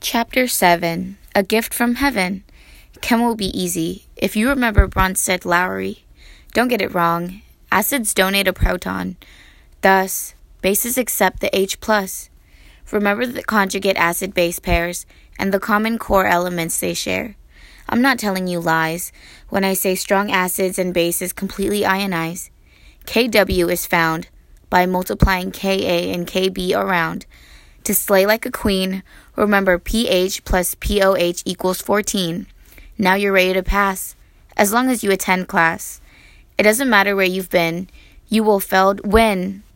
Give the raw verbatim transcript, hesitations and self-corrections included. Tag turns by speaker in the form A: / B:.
A: Chapter seven. A Gift from Heaven. Chem will be easy. If you remember Bronsted Lowry, don't get it wrong. Acids donate a proton. Thus, bases accept the H plus. Remember the conjugate acid-base pairs and the common core elements they share. I'm not telling you lies when I say strong acids and bases completely ionize. Kw is found by multiplying Ka and Kb around. To slay like a queen, remember pH plus pOH equals fourteen. Now you're ready to pass, as long as you attend class. It doesn't matter where you've been, you will fail when